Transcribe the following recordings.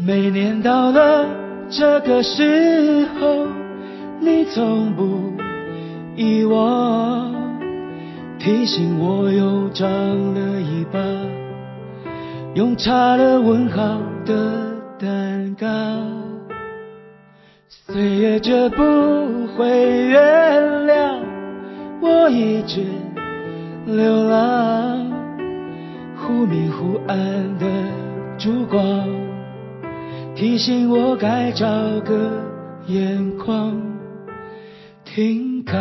每年到了这个时候，你从不遗忘，提醒我又长了一把用插了问号的蛋糕。岁月这不会原谅我一直流浪，忽明忽暗的烛光提醒我该找个眼眶停靠。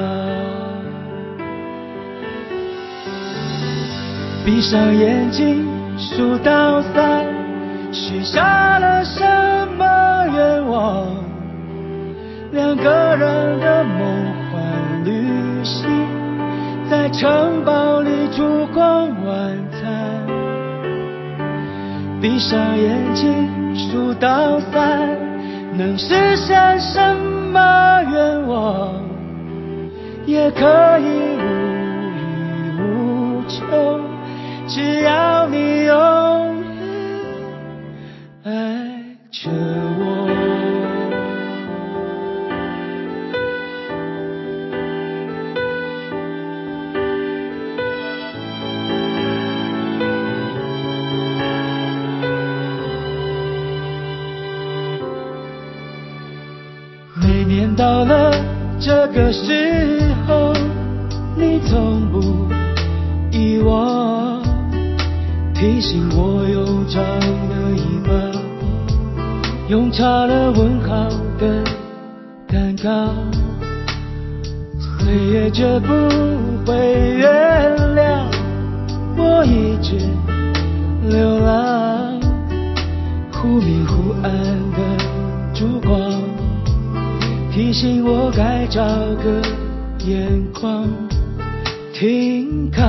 闭上眼睛数到3，许下了什么愿望？2个人的梦幻旅行，在城堡里烛光晚餐。闭上眼睛数到3，能实现什么愿望？也可以无欲无求，只要你永远爱着我。每年到了这个时候，你从不遗忘，提醒我又长了一把用插了问号的蛋糕。岁月这不会原谅我一直流浪，忽明忽暗的烛光提醒我该找个眼眶停靠。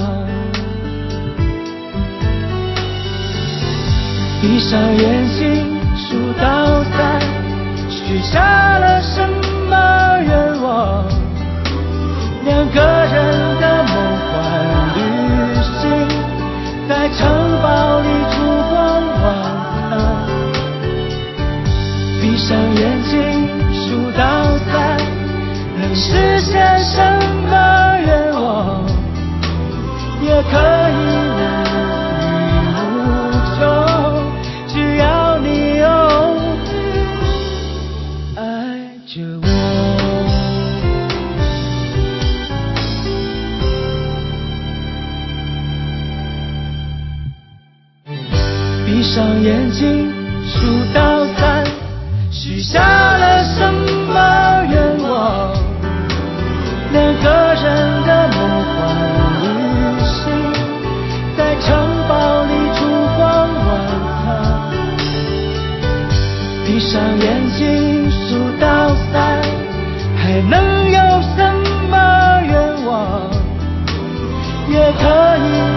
闭上眼睛数到3，许下了什么愿望？2个人的梦幻旅行，在城堡里烛光晚餐。闭上眼睛数到3，能实现什么愿望？也可以无欲无求，只要你永远爱着我。闭上眼睛数到3，许下了什么愿望？2个人的梦幻旅行，在城堡里烛光晚餐。闭上眼睛数到3，还能有什么愿望？也可以